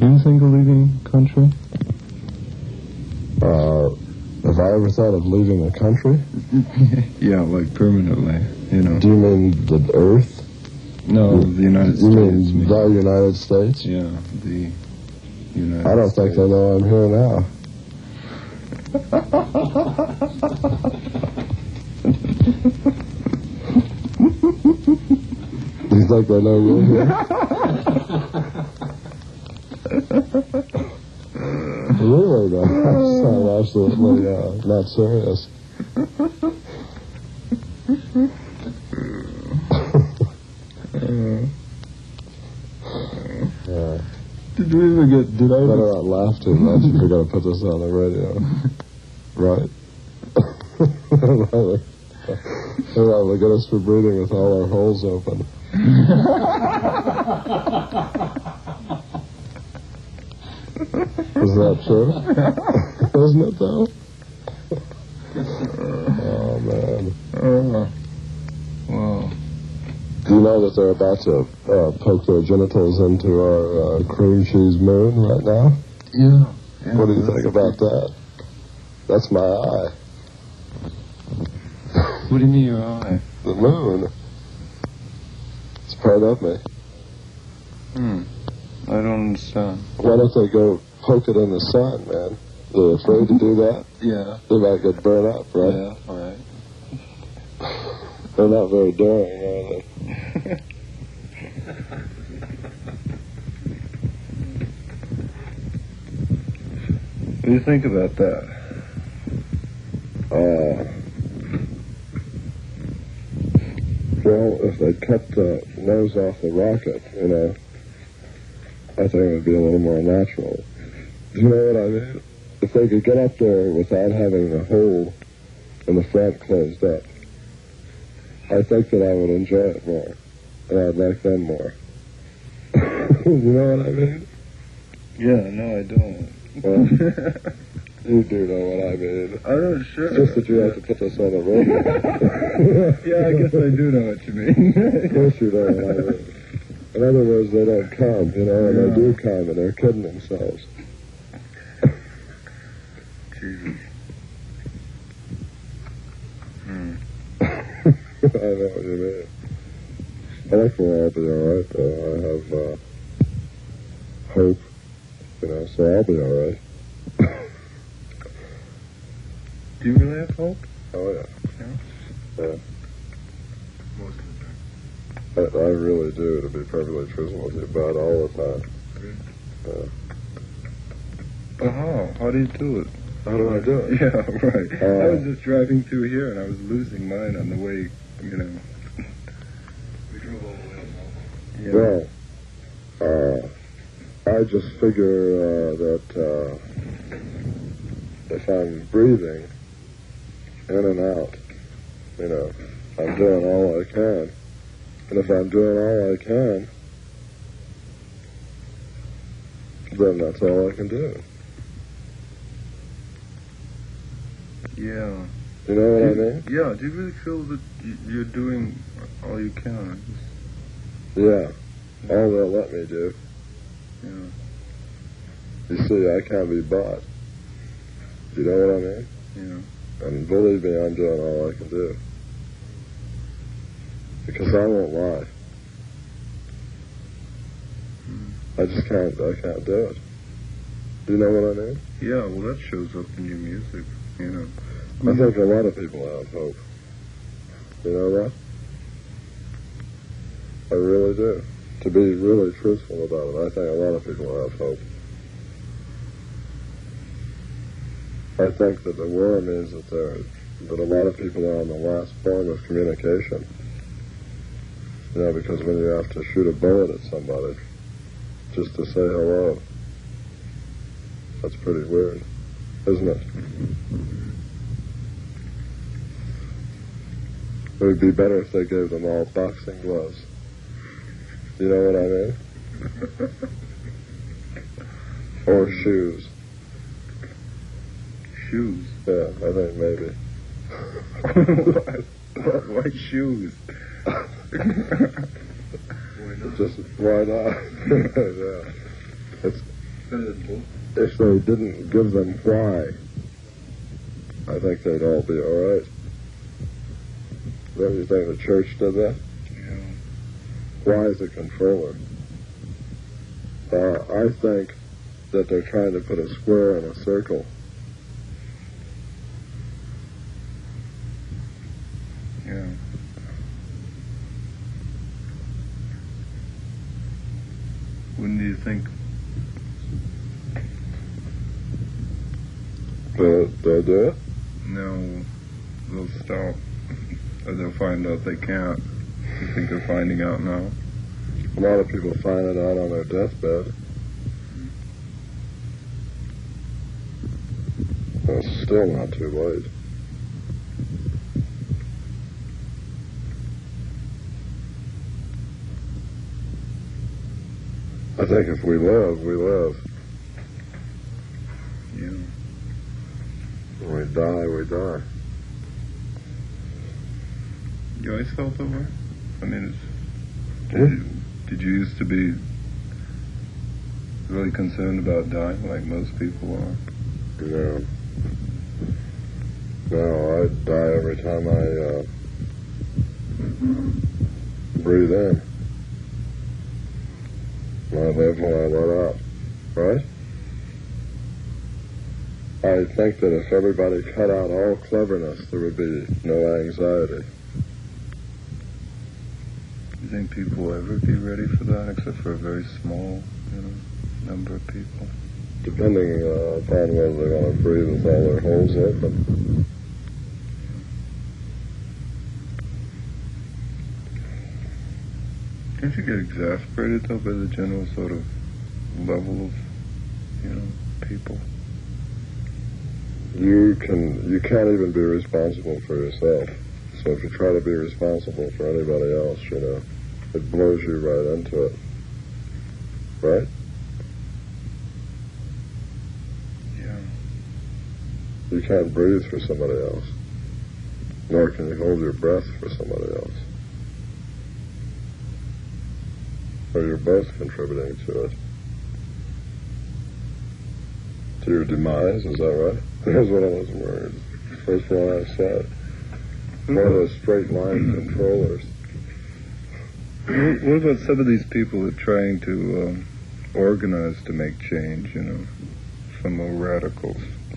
you think of leaving country? If I ever thought of leaving the country? Yeah, like permanently, you know. Do you mean the Earth? No, the United States. You mean the United States? Yeah, the United States. I don't think they know I'm here now. Do you think they know you're here? Really, though? That sounds absolutely not serious. Did we even get... Did I better not laugh too much if you're going to put this on the radio. Right? They're going to get us for breathing with all our holes open. Is that true? Isn't it, though? Oh, man. Wow. Do you know that they're about to poke their genitals into our cream cheese moon right now? Yeah. What do you think about that? That's my eye. What do you mean your eye? The moon. It's part of me. I don't understand. Why don't they go poke it in the sun, man? They're afraid to do that? Yeah. They might get burned up, right? Yeah, all right. They're not very daring, are they? What do you think about that? Well, if they cut the nose off the rocket, you know, I think it would be a little more natural. Do you know what I mean? If they could get up there without having the hole in the front closed up, I think that I would enjoy it more, and I'd like them more. You know what I mean? Yeah, no, I don't. Well, you do know what I mean. I'm not sure. It's just that you have to put this on the radio. Yeah, I guess I do know what you mean. Of course you know what I mean. In other words, they don't come, you know, and they do come, and they're kidding themselves. Jesus. I know what you mean. I think we'll all be alright, though. I have hope, you know, so I'll be alright. Do you really have hope? Oh, yeah. Yeah. Most of the time. I really do, to be perfectly truthful with you, about all the time. Good. But how? How do you do it? How do I do it? Yeah, right. I was just driving through here, and I was losing mine on the way, you know. We drove all the way up. Well, I just figure that if I'm breathing in and out, you know, I'm doing all I can. And if I'm doing all I can, then that's all I can do. Yeah. You know what I mean? Yeah, do you really feel that you're doing all you can? Yeah. All they'll let me do. Yeah. You see, I can't be bought. You know what I mean? Yeah. And believe me, I'm doing all I can do. Because I won't lie. I just can't do it. Do you know what I mean? Yeah, well, that shows up in your music, you know. I think a lot of people have hope. You know that? I really do. To be really truthful about it, I think a lot of people have hope. I think that the war means that a lot of people are on the last form of communication. You know, because when you have to shoot a bullet at somebody just to say hello, that's pretty weird, isn't it? It would be better if they gave them all boxing gloves. You know what I mean? Or shoes. Shoes? Yeah, I think maybe. Why shoes? Just why not? Yeah. if they didn't give them why, I think they'd all be all right. Don't you think the church did that? Yeah. Why is a controller? I think that they're trying to put a square in a circle. Yeah. When do you think They'll do it? no, they'll stop? Or they'll find out they can't? You think they're finding out now? A lot of people find it out on their deathbed. It's still not too late. I think if we live, we live. Yeah. When we die, we die. You always felt that way? I mean, did you used to be really concerned about dying like most people are? Yeah. No, I die every time I breathe in. I live when I let out. Right? I think that if everybody cut out all cleverness, there would be no anxiety. Do you think people will ever be ready for that, except for a very small, number of people? Depending upon whether they want to breathe with all their holes open. Don't you get exasperated, though, by the general sort of level of, people? You can't even be responsible for yourself. So if you try to be responsible for anybody else, it blows you right into it. Right? Yeah. You can't breathe for somebody else. Nor can you hold your breath for somebody else. Or you're both contributing to it. To your demise, is that right? There's one of those words. First one I said. One of those straight line controllers. What about some of these people that are trying to organize to make change, some more radicals?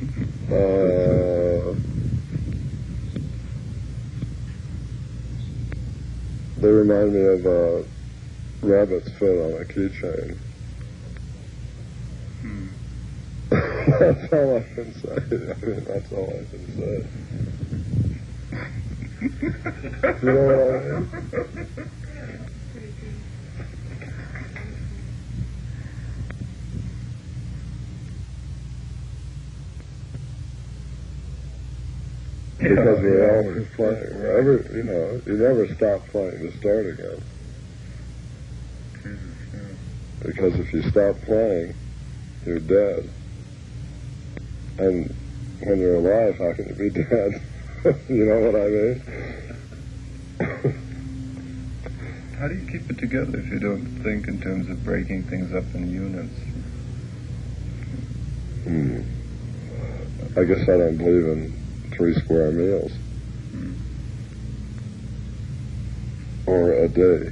They remind me of rabbit's foot on a keychain. That's all I can say. That's all I can say. You know what I mean? Because we're always playing. You never stop playing to start again. Because if you stop playing, you're dead. And when you're alive, how can you be dead? You know what I mean? How do you keep it together if you don't think in terms of breaking things up in units? I guess I don't believe in 3 square meals. Or a day.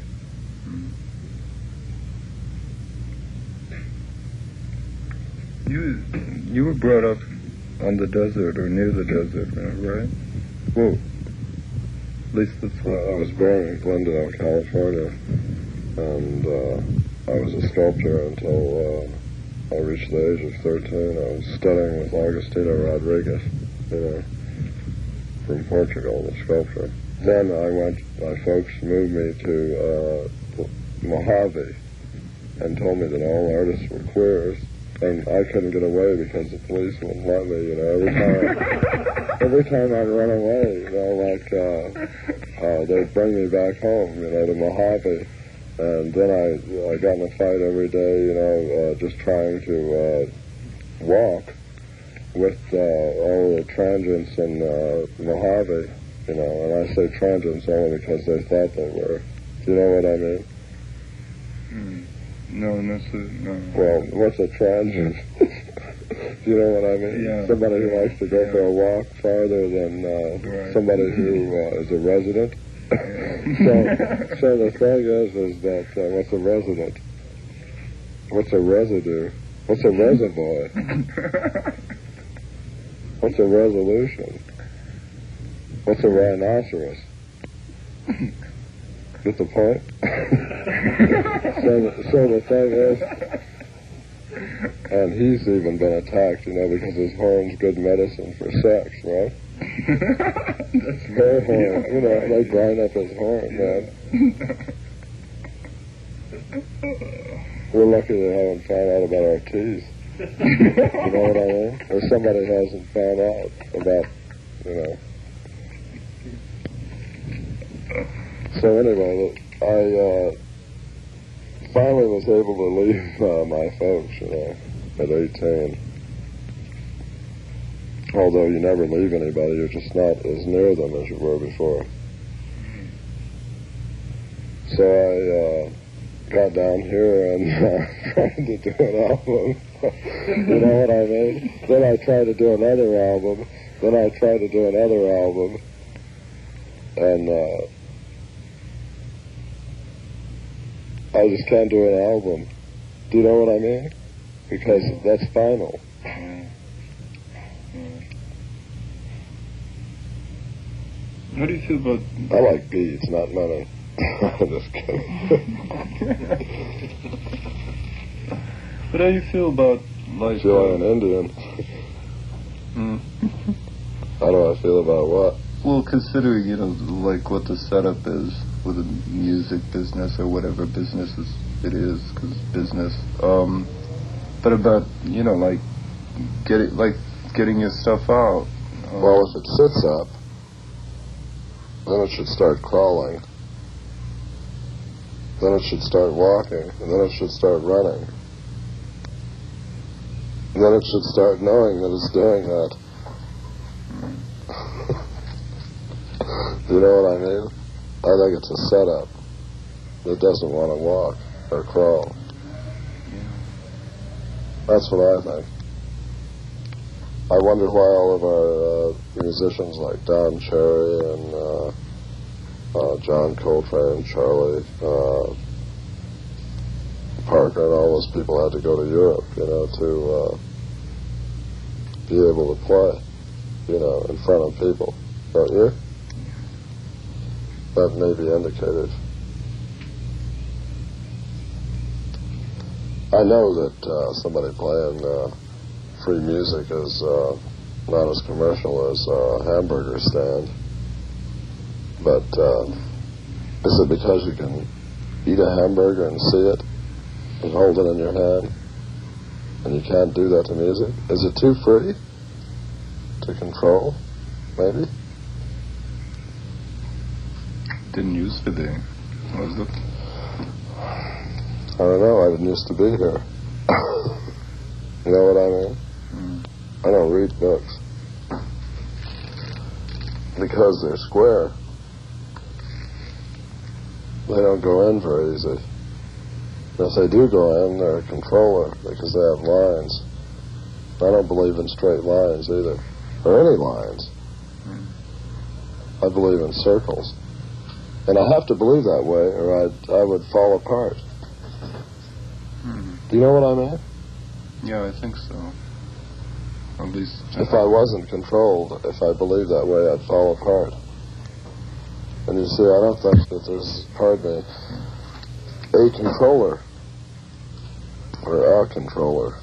You were brought up on the desert or near the desert, right? Well, at least that's what I was born in Glendale, California, and I was a sculptor until I reached the age of 13. I was studying with Agostinho Rodriguez, from Portugal, the sculptor. Then my folks moved me to Mojave and told me that all artists were queers. And I couldn't get away because the police wouldn't let me, every time I'd run away, they'd bring me back home, to Mojave. And then I got in a fight every day, just trying to walk with all the transients in Mojave, and I say transients only because they thought they were. Do you know what I mean? No, no. Well, what's a transient? Do you know what I mean? Yeah. Somebody who likes to go for a walk farther than Right. somebody who is a resident. So the thing is that what's a resident? What's a residue? What's a reservoir? What's a resolution? What's a rhinoceros? Get the point? so the thing is, and he's even been attacked, because his horn's good medicine for sex, right? Hair horn, they grind up his horn, man. We're lucky they haven't found out about our teeth. You know what I mean? Or somebody hasn't found out about, So anyway, I finally was able to leave my folks, at 18. Although you never leave anybody, you're just not as near them as you were before. So I got down here and tried to do an album. You know what I mean? Then I tried to do another album. Then I tried to do another album. And I just can't do an album. Do you know what I mean? Because that's final. How do you feel about... I like beats, not money. I'm just kidding. But how do you feel about, like... Feel an Indian. How do I feel about what? Well, considering, like what the setup is with the music business or whatever business it is, because business. But about, like getting your stuff out. Well, if it sits up, then it should start crawling. Then it should start walking, and then it should start running. And then it should start knowing that it's doing that. Do you know what I mean? I think it's a setup that doesn't want to walk or crawl. That's what I think. I wonder why all of our musicians like Don Cherry and John Coltrane, Charlie Parker, and all those people had to go to Europe, to be able to play, in front of people. Don't you? That may be indicated. I know that somebody playing free music is not as commercial as a hamburger stand. But is it because you can eat a hamburger and see it and hold it in your hand, and you can't do that to music? Is it too free to control, maybe? Didn't used to be, was it? I don't know, I didn't used to be here. You know what I mean? I don't read books. Because they're square. They don't go in very easy. And if they do go in, they're a controller because they have lines. I don't believe in straight lines either, or any lines. I believe in circles. And I have to believe that way, or I would fall apart. Do you know what I mean? Yeah, I think so. At least... If I wasn't controlled, if I believed that way, I'd fall apart. And you see, I don't think that there's, a controller, or a controller.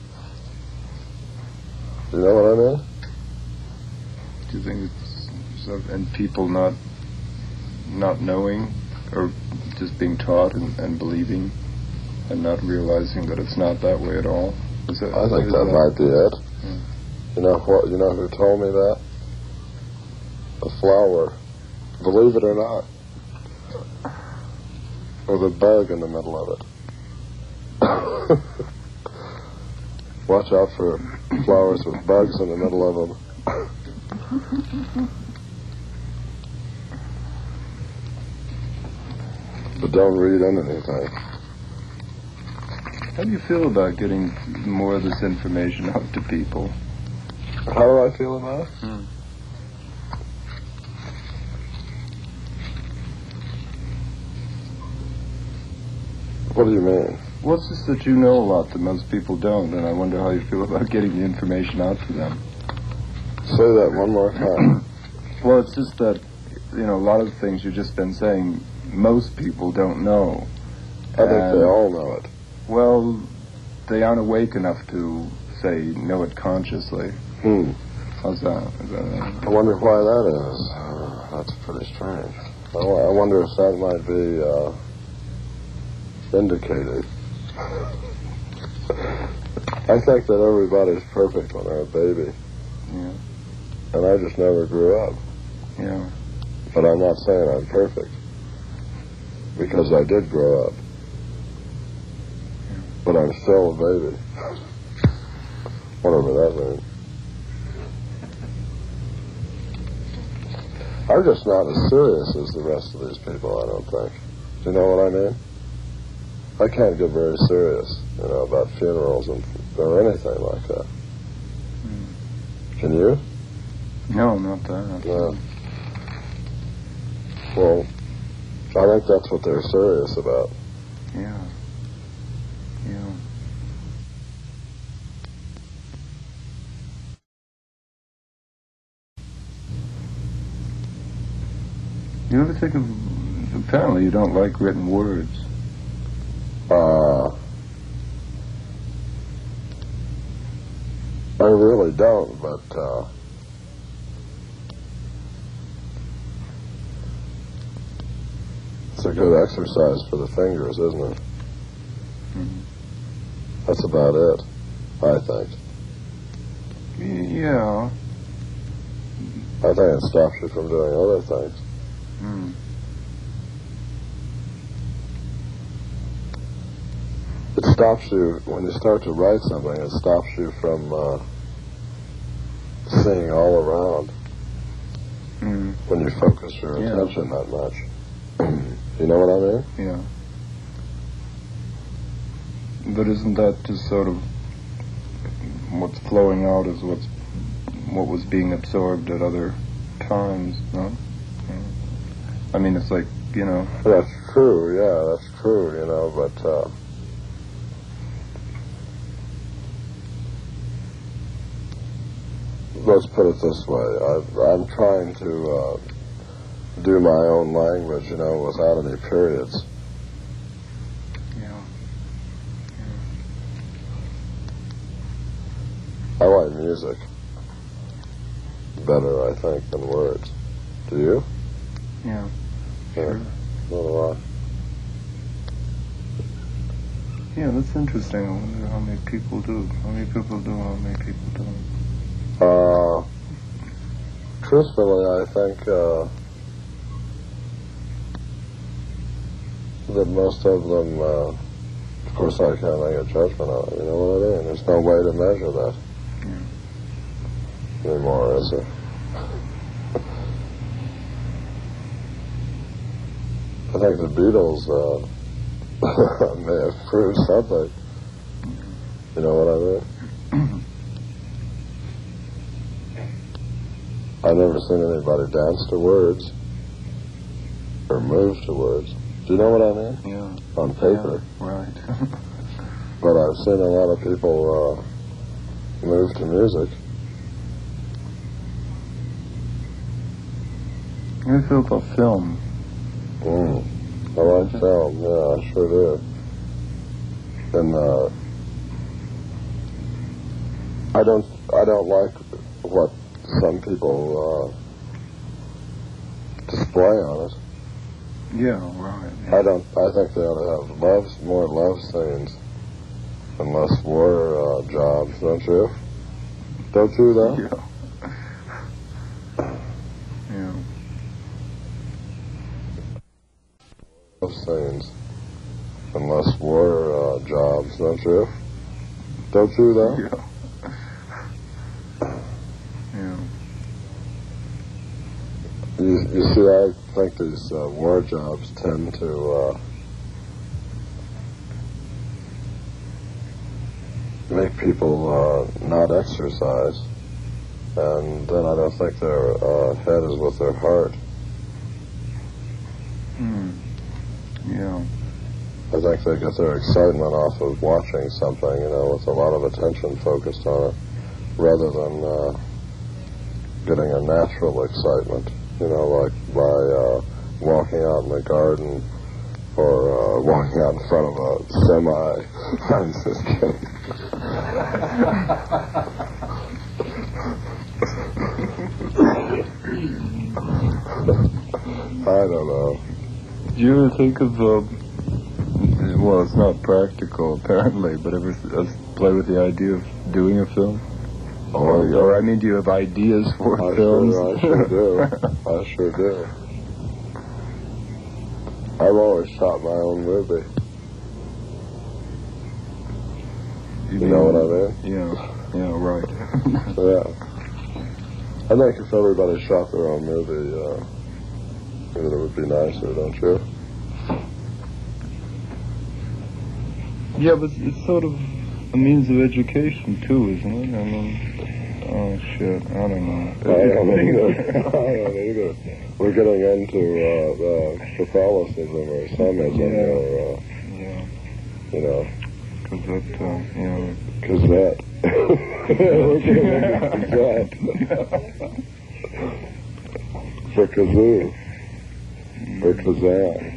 Do you know what I mean? Do you think it's... and people not knowing, or just being taught and believing, and not realizing that it's not that way at all? I think that might be it. Yeah. You know what? You know who told me that? A flower. Believe it or not. With a bug in the middle of it. Watch out for flowers with bugs in the middle of them. But don't read in anything. How do you feel about getting more of this information out to people? How do I feel about it? What do you mean? Well, it's just that you know a lot that most people don't, and I wonder how you feel about getting the information out to them. Say that one more time. Well, it's just that, a lot of things you've just been saying, most people don't know. I think they all know it. Well, they aren't awake enough to, say, know it consciously. How's that? I wonder why that is. That's pretty strange. I wonder if that might be indicated. I think that everybody's perfect when they're a baby. Yeah. And I just never grew up. Yeah. But I'm not saying I'm perfect. Because I did grow up. But I'm still a baby. Whatever that means. I'm just not as serious as the rest of these people, I don't think. Do you know what I mean? I can't get very serious, about funerals or anything like that. Can you? No, not that. No. Well, I think that's what they're serious about. Yeah. Yeah. You ever think of, apparently you don't like written words. I really don't, but, it's a good exercise for the fingers, isn't it? Mm-hmm. That's about it, I think. Yeah. I think it stops you from doing other things. Mm. It stops you, when you start to write something, it stops you from seeing all around. Mm. When you focus your attention that much. You know what I mean? Yeah. But isn't that just sort of what's flowing out is what was being absorbed at other times, no? Yeah. I mean, it's like, That's true, that's true, but, let's put it this way. I'm trying to do my own language, without any periods. Yeah. I like music better, I think, than words. Do you? Yeah. Sure. So do I. Yeah, that's interesting. I wonder how many people do. How many people don't. Truthfully, I think that most of them, of course I can't make a judgment on it, you know what I mean? There's no way to measure that anymore, is there? I think the Beatles may have proved something. You know what I mean? I've never seen anybody dance to words or move to words. Do you know what I mean? Yeah. On paper. Yeah, right. But I've seen a lot of people move to music. How do you feel about film? I like film, yeah, I sure do. And I don't like what some people display on it. Yeah, right. Yeah. I think they ought to have more love scenes and less war jobs, don't you? Don't you, though? Yeah. Yeah. Love scenes and less war jobs, don't you? Don't you, though? Yeah. Yeah. You see, I think these war jobs tend to make people not exercise, and then I don't think their head is with their heart. Yeah. I think they get their excitement off of watching something, with a lot of attention focused on it, rather than getting a natural excitement, like by walking out in the garden or walking out in front of a semi. I'm just kidding. I don't know. Do you ever think of, well, it's not practical apparently, but ever play with the idea of doing a film? Or I mean, do you have ideas for films? I sure do. I sure do. I've always shot my own movie. You know what I mean? Yeah, right. Yeah. I think if everybody shot their own movie, it would be nicer, don't you? Yeah, but it's sort of a means of education too, isn't it? I mean, oh shit, I don't know. I don't either. We're getting into Catholicism or Samism or, Kazette. We're getting into Kazette. For kazoo. Or Kazan.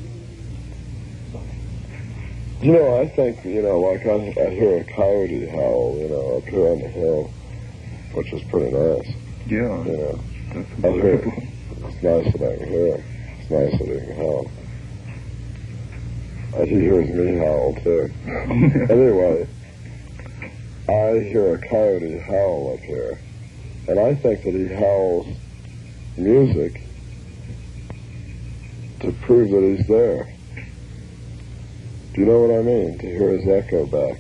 I think, like I hear a coyote howl, up here on the hill, which is pretty nice. Yeah. I hear it. It's nice that I can hear him. It's nice that he can howl. He hears me howl, too. Anyway, I hear a coyote howl up here, and I think that he howls music to prove that he's there. Do you know what I mean? To hear his echo back.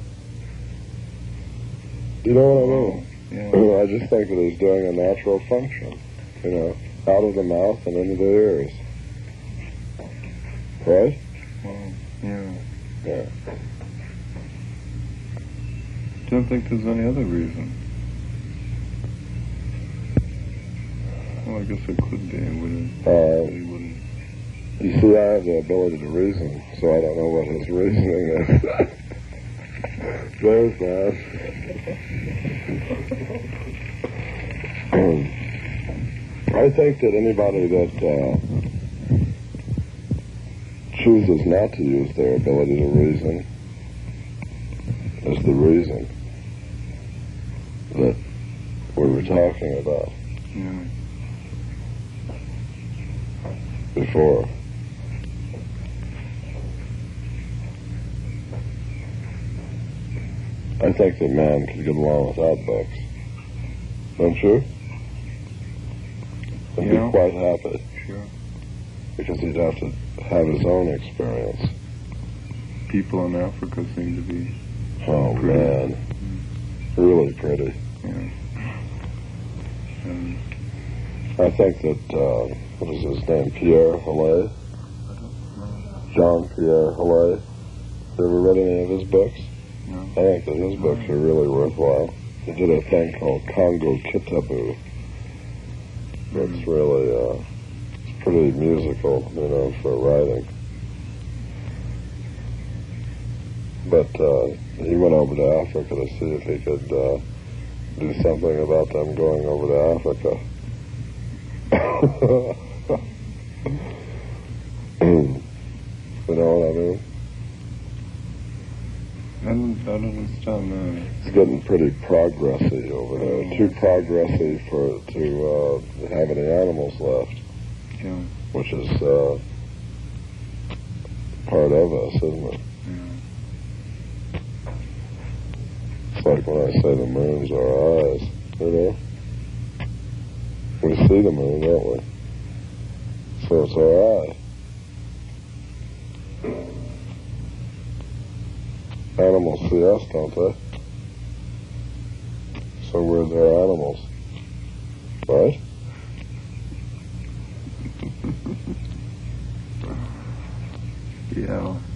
Do you know what I mean? Yeah. I just think that he's doing a natural function, out of the mouth and into the ears. Right? Well, yeah. Yeah. Don't think there's any other reason. Well, I guess it could be. It wouldn't. You see, I have the ability to reason, so I don't know what his reasoning is. There's that. I think that anybody that chooses not to use their ability to reason is the reason that we were talking about before. I think that man could get along without books. Don't you? And be quite happy. Sure. Because he'd have to have his own experience. People in Africa seem to be pretty. Man. Really pretty. Yeah. And I think that, what is his name? Pierre Hallet? Jean Pierre Hallet. You ever read any of his books? No. I think that his books are really worthwhile. He did a thing called Congo Kitabu. It's really, it's pretty musical, for writing. But he went over to Africa to see if he could do something about them going over to Africa. You know what I mean? I don't understand that. It's getting pretty progressy over there. Too progressy to have any animals left. Yeah. Which is part of us, isn't it? Yeah. It's like when I say the moon's our eyes, We see the moon, don't we? So it's our eye. Animals see us, don't they? So we're their animals. Right? Yeah.